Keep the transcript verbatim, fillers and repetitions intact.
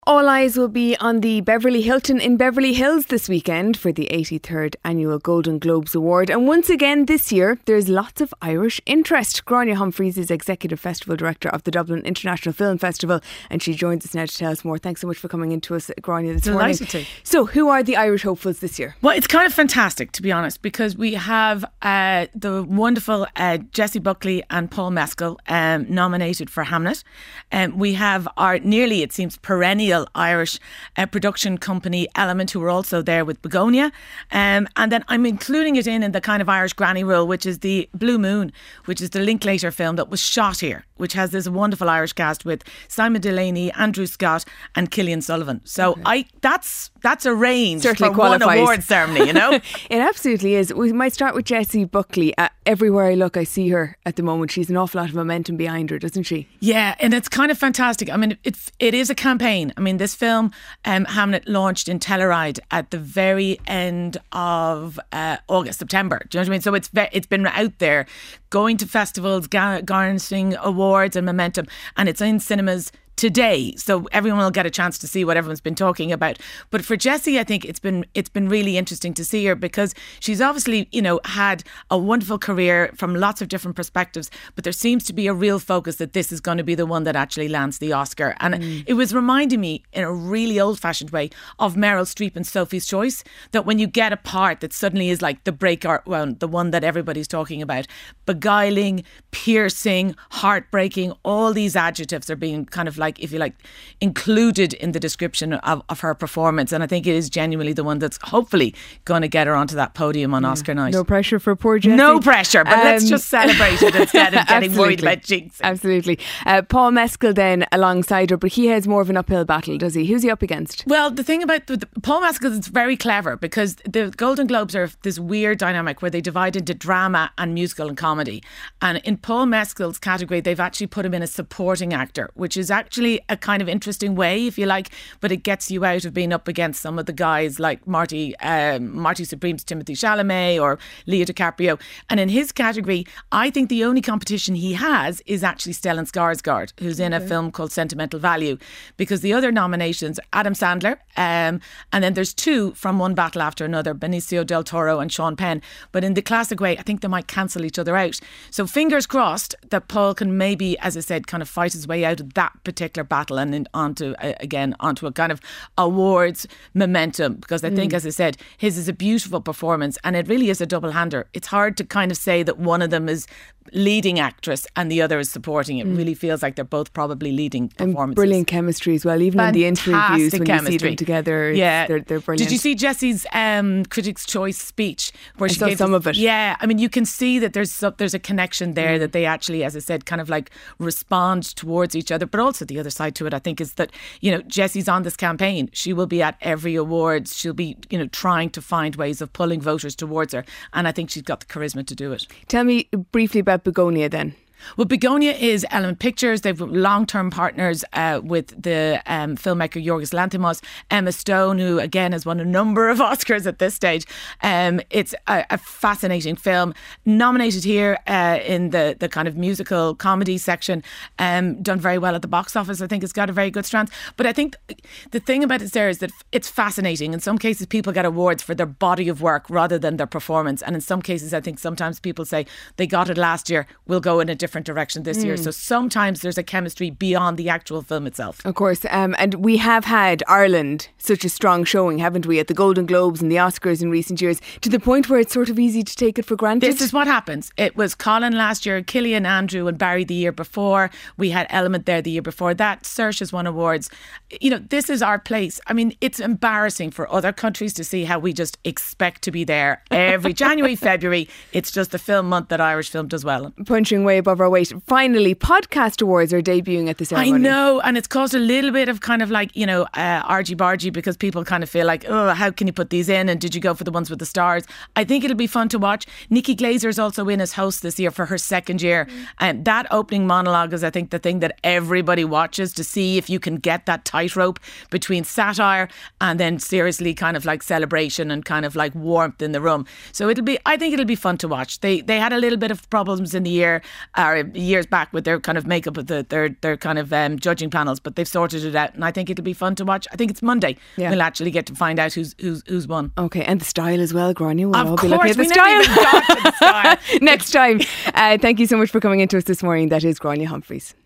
All eyes will be on the Beverly Hilton in Beverly Hills this weekend for the eighty-third Annual Golden Globes Award. And once again this year, there's lots of Irish interest. Gráinne Humphreys is Executive Festival Director of the Dublin International Film Festival, and she joins us now to tell us more. Thanks so much for coming in to us, Gráinne, this morning. Delighted to. So, who are the Irish hopefuls this year? Well, it's kind of fantastic, to be honest, because we have uh, the wonderful uh, Jessie Buckley and Paul Mescal um, nominated for Hamnet. Um, we have our nearly, it seems, perennial Irish uh, production company Element, who are also there with Begonia, um, and then I'm including it in in the kind of Irish granny role, which is the Blue Moon, which is the Linklater film that was shot here, which has this wonderful Irish cast with Simon Delaney, Andrew Scott and Killian Sullivan. So okay. I that's that's a range Certainly for qualifies. one award ceremony, you know. It absolutely is. We might start with Jessie Buckley. Uh, everywhere I look, I see her at the moment. She's an awful lot of momentum behind her, doesn't she? Yeah, and it's kind of fantastic. I mean, it's it is a campaign. I mean, this film, um, Hamnet, launched in Telluride at the very end of uh, August, September. Do you know what I mean? So it's ve- it's been out there, going to festivals, gar- garnering awards and momentum, and it's in cinemas today, so everyone will get a chance to see what everyone's been talking about. But for Jessie, I think it's been it's been really interesting to see her, because she's obviously, you know, had a wonderful career from lots of different perspectives, but there seems to be a real focus that this is going to be the one that actually lands the Oscar. And mm. it was reminding me in a really old-fashioned way of Meryl Streep and Sophie's Choice, that when you get a part that suddenly is like the breakout one, the one that everybody's talking about, beguiling, piercing, heartbreaking, all these adjectives are being kind of like, if you like, included in the description of, of her performance. And I think it is genuinely the one that's hopefully going to get her onto that podium on yeah. Oscar night. No pressure for poor Jessie. No pressure, but um, let's just celebrate it instead of getting worried about jinx. Absolutely. Uh, Paul Mescal then alongside her, but he has more of an uphill battle, does he? Who's he up against? Well, the thing about the, the, Paul Mescal is very clever, because the Golden Globes are this weird dynamic where they divide into drama and musical and comedy. And in Paul Mescal's category, they've actually put him in a supporting actor, which is actually a kind of interesting way, if you like, but it gets you out of being up against some of the guys like Marty um, Marty Supreme's Timothée Chalamet or Leo DiCaprio. And in his category, I think the only competition he has is actually Stellan Skarsgård, who's in okay. a film called Sentimental Value, because the other nominations, Adam Sandler, um, and then there's two from One Battle After Another, Benicio del Toro and Sean Penn. But in the classic way, I think they might cancel each other out. So fingers crossed that Paul can maybe, as I said, kind of fight his way out of that particular battle and then onto uh, again onto a kind of awards momentum, because I think mm. as I said, his is a beautiful performance and it really is a double hander. It's hard to kind of say that one of them is leading actress and the other is supporting. It mm. really feels like they're both probably leading performances. And brilliant chemistry as well, even Fantastic in the interviews when chemistry. You see them together. Yeah, they're, they're brilliant. Did you see Jessie's um, Critics' Choice speech where I she saw gave some this, of it? Yeah, I mean, you can see that there's some, there's a connection there, mm. that they actually, as I said, kind of like respond towards each other. But also the other side to it, I think, is that, you know, Jessie's on this campaign. She will be at every awards. She'll be, you know, trying to find ways of pulling voters towards her, and I think she's got the charisma to do it. Tell me briefly about Begonia then. Well, Begonia is Element Pictures. They've long-term partners uh, with the um, filmmaker Yorgos Lanthimos, Emma Stone, who again has won a number of Oscars at this stage. Um, it's a, a fascinating film, nominated here uh, in the, the kind of musical comedy section, um, done very well at the box office. I think it's got a very good strand. But I think the thing about it there is that it's fascinating. In some cases, people get awards for their body of work rather than their performance. And in some cases, I think sometimes people say they got it last year, we'll go in a different different direction this mm. year. So sometimes there's a chemistry beyond the actual film itself. Of course. Um, and we have had Ireland such a strong showing, haven't we, at the Golden Globes and the Oscars in recent years, to the point where it's sort of easy to take it for granted. This is what happens. It was Colin last year, Killian, Andrew and Barry the year before. We had Element there the year before that. Saoirse has won awards. You know, this is our place. I mean, it's embarrassing for other countries to see how we just expect to be there every January, February. It's just the film month that Irish film does well. Punching way above our weight. Finally, podcast awards are debuting at the ceremony. I know, and it's caused a little bit of kind of like, you know, uh, argy-bargy, because people kind of feel like, oh, how can you put these in? And did you go for the ones with the stars? I think it'll be fun to watch. Nikki Glaser is also in as host this year for her second year. Mm. And that opening monologue is, I think, the thing that everybody watches to see if you can get that tightrope between satire and then seriously kind of like celebration and kind of like warmth in the room. So it'll be, I think it'll be fun to watch. They they had a little bit of problems in the year, uh, Cara years back with their kind of makeup of the, their their kind of um, judging panels, but they've sorted it out, and I think it'll be fun to watch. I think it's Monday. Yeah. We'll actually get to find out who's who's who's won. Okay, and the style as well, Grania. We'll of all course, be looking at the we style. never even got to the style. Next time. Uh, thank you so much for coming into us this morning. That is Grania Humphreys.